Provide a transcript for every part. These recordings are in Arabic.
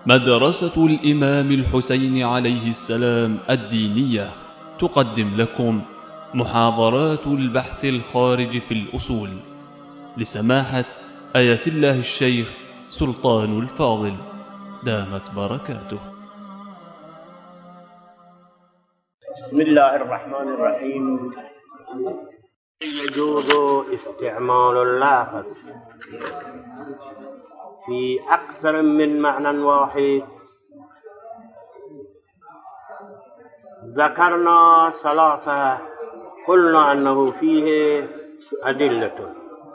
مدرسة الإمام الحسين عليه السلام الدينية تقدم لكم محاضرات البحث الخارج في الأصول لسماحة آية الله الشيخ سلطان الفاضل دامت بركاته. بسم الله الرحمن الرحيم. يجوز استعمال اللافظ في أكثر من معنى واحد. ذكرنا ثلاثة قلنا أنه فيه أدلة.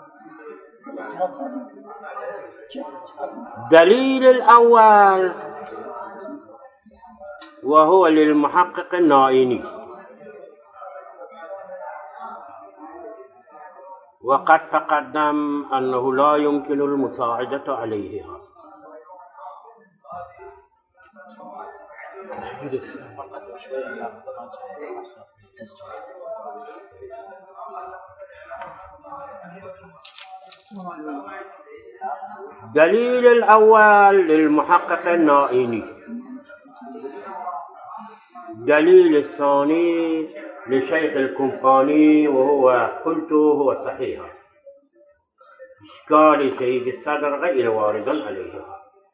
دليل الأول وهو للمحقق النائني، وقد تقدم أنه لا يمكن المساعدة عليه. دليل الأول للمحقق النائني. دليل الثاني لشيخ الكمباني وهو قلته هو صحيح. إشكال شيخ الصدر غير وارد عليه.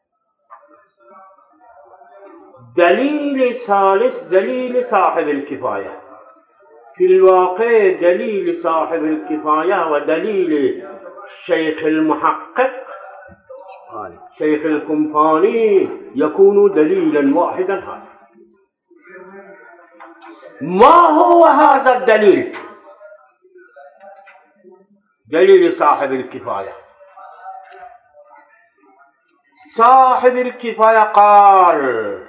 دليل الثالث دليل صاحب الكفاية. في الواقع دليل صاحب الكفاية ودليل شيخ المحقق شيخ الكمباني يكون دليلا واحدا. هذا ما هو هذا الدليل؟ دليل صاحب الكفاية. صاحب الكفاية قال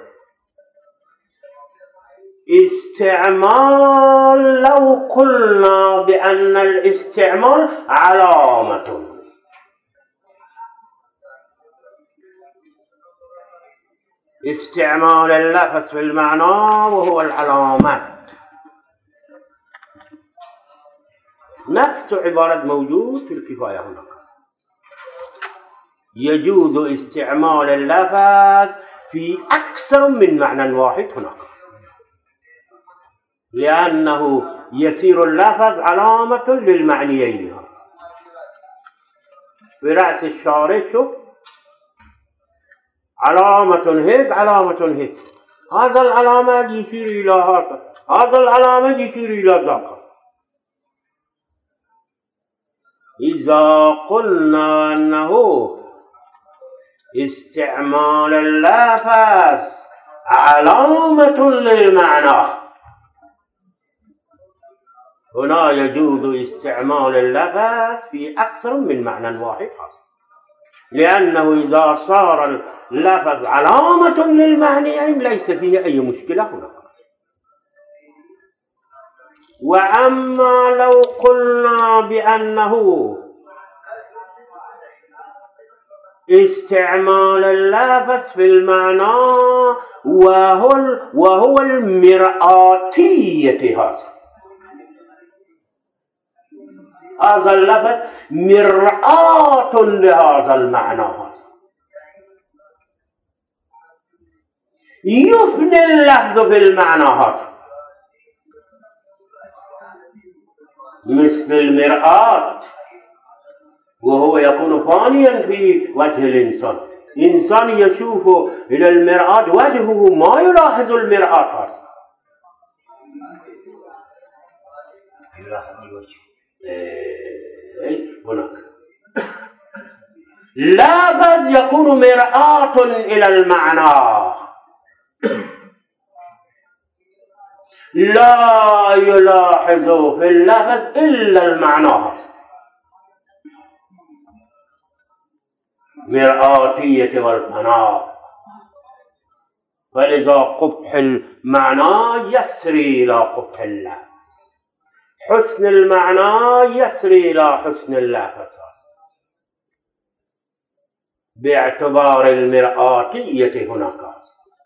استعمال، لو قلنا بأن الاستعمال علامة، استعمال اللفظ في المعنى وهو العلامات، نفس عبارة موجود في الكفاية هناك. يجوز استعمال اللفظ في أكثر من معنى واحد هناك، لأنه يصير اللفظ علامة للمعنيين. في رأس الشارع شوف علامة هيك علامة هيك، هذا العلامة يشير إلى هذا، هذا العلامة يشير إلى ذاك. إذا قلنا أنه استعمال اللفظ علامة للمعنى، هنا يجوز استعمال اللفظ في أكثر من معنى واحد، لأنه إذا صار اللفظ علامة للمعنيين ليس فيه أي مشكلة هنا. وأما لو قلنا بأنه استعمال اللفظ في المعنى وهو المرآتية، هذا اللفظ مرآة لهذا المعنى، يفني اللفظ في المعنى هذا، مثل المرآة، وهو يكون فانيا في وجه الإنسان. إنسان يشوف إلى المرآة وجهه ما يلاحظ المرآة هذا، يلاحظ الوجه هناك. لفظ يكون مرآة إلى المعنى، لا يلاحظ في اللفظ إلا المعنى، مرآتية والفناء. فلذا قبح المعنى يسري إلى قبح اللفظ، حسن المعنى يسري إلى حسن اللفظ، باعتبار المرآتية هناك.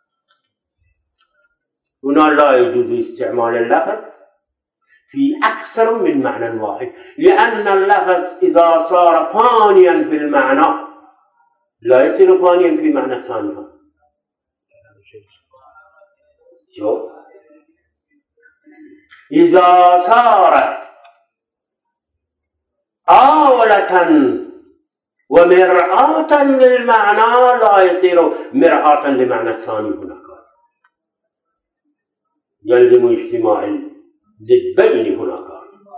هنا لا يجوز استعمال اللفظ في أكثر من معنى واحد، لأن اللفظ إذا صار فانيا في المعنى لا يصير فانيا في معنى ثاني، شوف إذا صار آولة ومرآة للمعنى لا يصير مرآة لمعنى الثاني هناك، يلزم اجتماع الضدين هناك.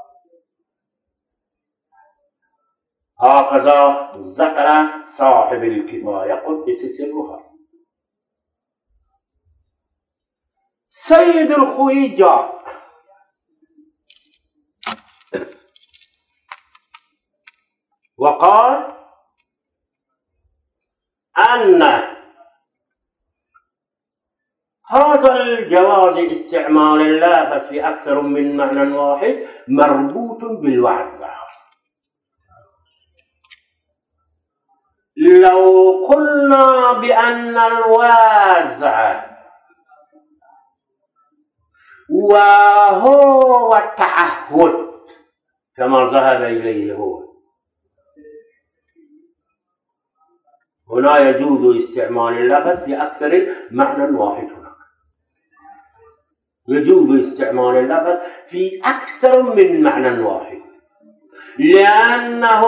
هكذا ذكر صاحب الكفاية قدس سرها. سيد الخوي جاء وقال أن هذا الجواز استعمال اللافظ في أكثر من معنى واحد مربوط بالوعظ. لو قلنا بأن الوازع وهو التعهد كما ذهب إليه هو، هنا يجوز استعمال اللفظ في أكثر معنى واحد. هناك يجوز استعمال اللفظ في أكثر من معنى واحد، لأنه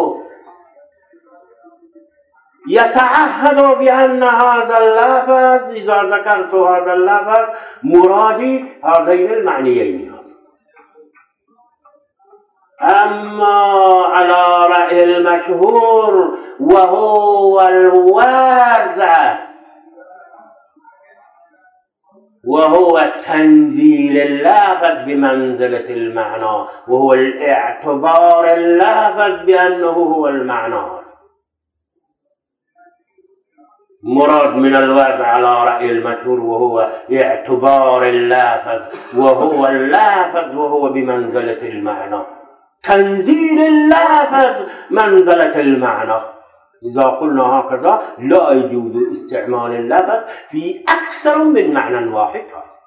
يتعهد بأن هذا اللفظ إذا ذكرت هذا اللفظ مرادي هذين المعنيين. أما على رأي المشهور وهو الوازع وهو تنزيل اللافظ بمنزلة المعنى، وهو الاعتبار اللافظ بأنه هو المعنى. مراد من الوازع على رأي المشهور وهو اعتبار اللافظ، وهو اللافظ وهو بمنزلة المعنى، تنزيل اللافظ منزلة المعنى. إذا قلنا هكذا لا يجوز استعمال اللفظ في أكثر من معنى واحد.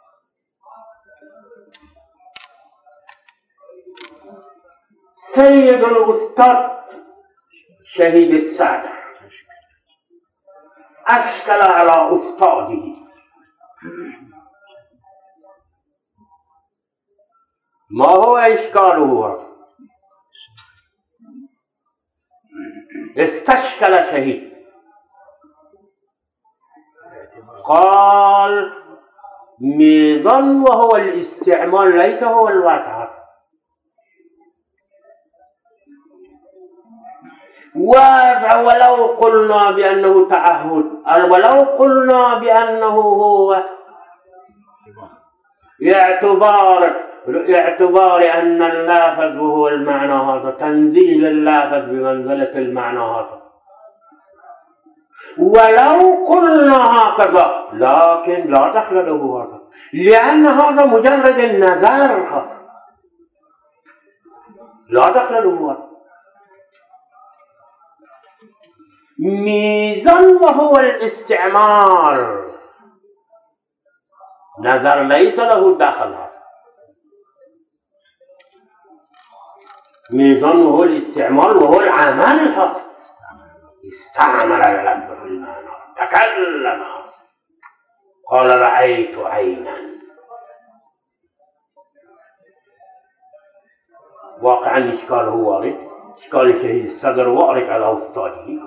سيد الأستاذ شهيد السادة أشكل على أستاذه، ما هو إشكاله؟ استشكل شهيد، قال ميزان وهو الاستعمال ليس هو الواسع. واسع ولو قلنا بأنه تعهد، ولو قلنا بأنه هو اعتبار أن اللافظ وهو المعنى هذا، تنزيل اللافظ بمنزلة المعنى هذا، ولو قلنا هكذا لكن لا دخل له هذا، لأن هذا مجرد النظر، هذا لا دخل له هذا. ميزان وهو الاستعمال، نظر ليس له داخل هذا. ميزان وهو الاستعمال وهو العمل، هذا استعمل اللفظ في المعنى، تكلم، قال رأيت عينا. واقعا إشكاله وارد، إشكال شهيد الصدر وارد على أستاذه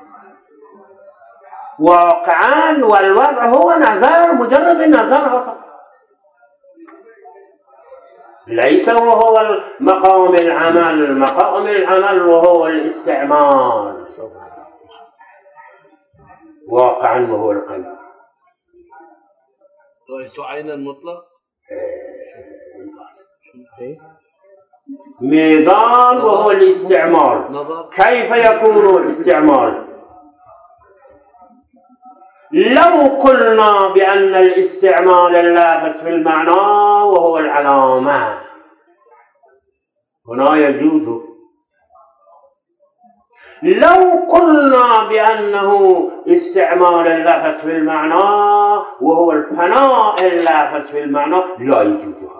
واقعا، والوضع هو نظر، مجرد النظر هذا، ليس وهو مقام العمل. مقام العمل وهو الاستعمال واقعا وهو القلب. رأيت عينا مطلق ميزان وهو الاستعمال. كيف يكون الاستعمال؟ لو قلنا بأن الاستعمال اللافظ في المعنى وهو العلامة، هنا يجوز. لو قلنا بأنه استعمال اللافظ في المعنى وهو الفناء اللافظ في المعنى لا يجوز.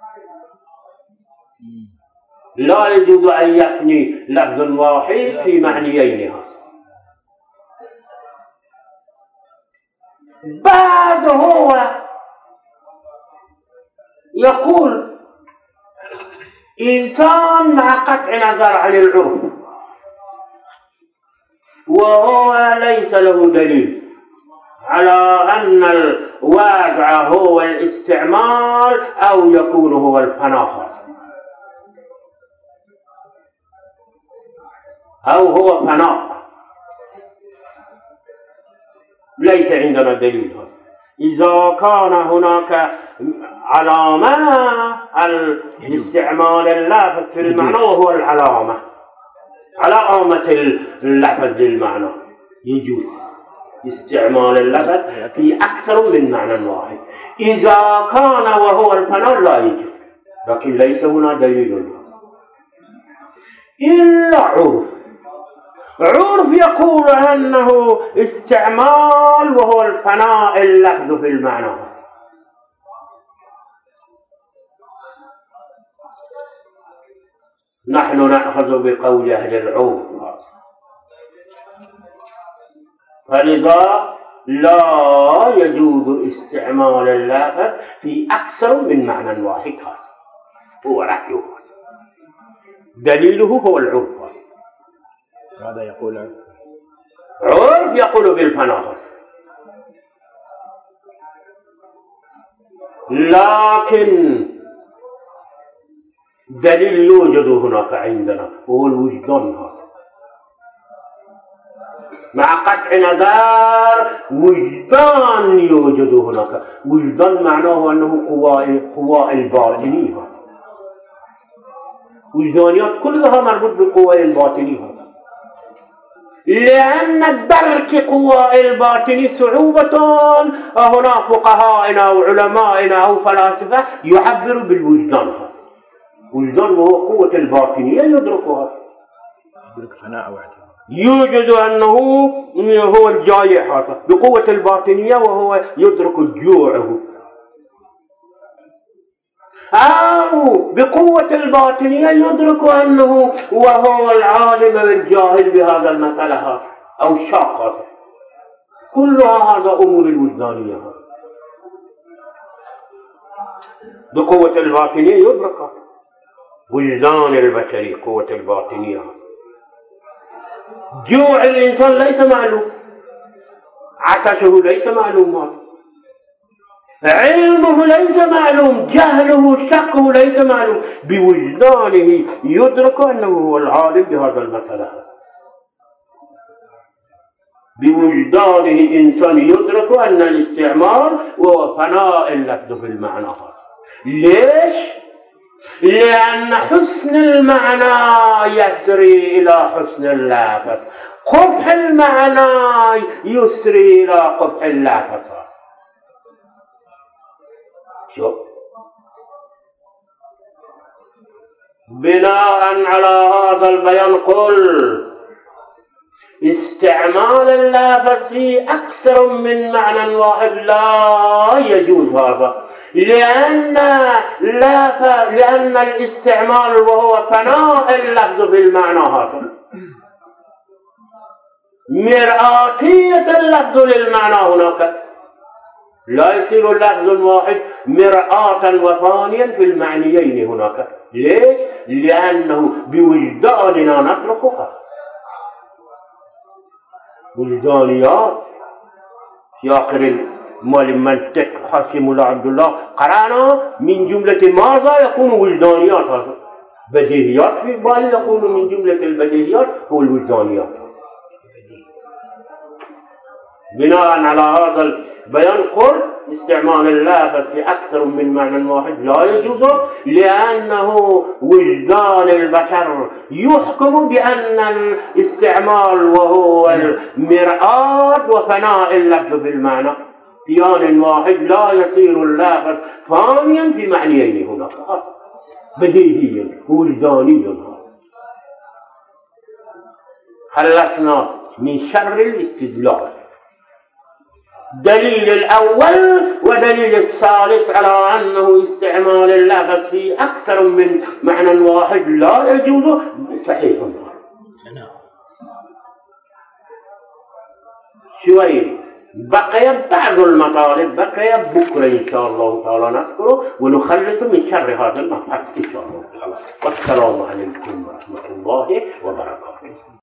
لا يجوز أن يفني لفظ واحد في معنيين. بعد هو يقول إنسان مع قطع نظر عن العرف وهو ليس له دليل على أن الواقع هو الاستعمال أو يكون هو الفناء أو هو فناء، ليس عندنا دليل هذا. إذا كان هناك علامة الاستعمال اللافظ في المعنى وهو العلامة اللفظ للمعنى، يجوز استعمال اللفظ في أكثر من معنى واحد. إذا كان وهو الفناء لا يجوز، لكن ليس هنا دليل إلا عرف يقول أنه استعمال وهو الفناء اللفظ في المعنى. نحن نأخذ بقول أهل العرف، فلذا لا يجوز استعمال اللفظ في أكثر من معنى واحد. هو رأيه، دليله هو العرف. ماذا يقول عرف يقول بالفناء، لكن دليل يوجد هناك عندنا هو الوجدان. هذا مع قطع نظر وجدان يوجد هناك. وجدان معناه أنه قوى الباطنية، وجدانيات كلها مربوط بقوى الباطنية، لأن درك قوى الباطنية صعوبة. هنا فقهائنا وعلمائنا أو فلاسفة يعبر بالوجدان. وجدان وهو قوة الباطنية يدركها، يدرك فناء واعتبار، يوجد أنه هو الجائع هذا بقوة الباطنية وهو يدرك جوعه، أو بقوة الباطنية يدرك أنه وهو العالم والجاهل بهذا المسألة هذا أو الشاق هذا. كل هذا أمور الوجدانية. بقوة الباطنية يدرك وجدان البشري، قوة الباطنية. جوع الإنسان ليس معلوم، عطشه ليس معلوم، علمه ليس معلوم، جهله شقه ليس معلوم. بوجدانه يدرك أنه هو العالم بهذا المسألة. بوجدانه إنسان يدرك أن الاستعمال هو فناء اللفظ في المعنى. ليش؟ لأن حسن المعنى يسري إلى حسن اللفظ، قبح المعنى يسري إلى قبح اللفظ. شوف، بناء على هذا البيان قل استعمال اللفظ في أكثر من معنى واحد لا يجوز هذا، لأن الاستعمال وهو فناء اللفظ بالمعنى هذا، مرآتية اللفظ للمعنى هناك، لا يصير اللفظ الواحد مرآة وفانيا في المعنيين هناك. ليش؟ لأنه بوجداننا نتركها. وجدانيات في آخر مال المنطق حاسم الله عبد الله قرأنا من جملة ماذا يكون وجدانيات، هذا بديهيات في بالي يكون من جملة البديهيات هو الوجدانيات. بناء على هذا البيان قل استعمال اللفظ في أكثر من معنى واحد لا يجوز، لأنه وجدان البشر يحكم بأن الاستعمال وهو المرآة وفناء اللفظ بالمعنى في آن واحد لا يصير اللفظ فانيا في معنيين هناك، بديهيا وجدانيا. خلصنا من شر الاستدلال. دليل الأول ودليل الثالث على أنه استعمال اللفظ في أكثر من معنى واحد لا يجوز صحيح. شوي بقي بعض المطالب، بقي بكرة إن شاء الله تعالى نذكره ونخلص من شر هذا المبحث إن شاء الله تعالى. والسلام عليكم ورحمة الله وبركاته.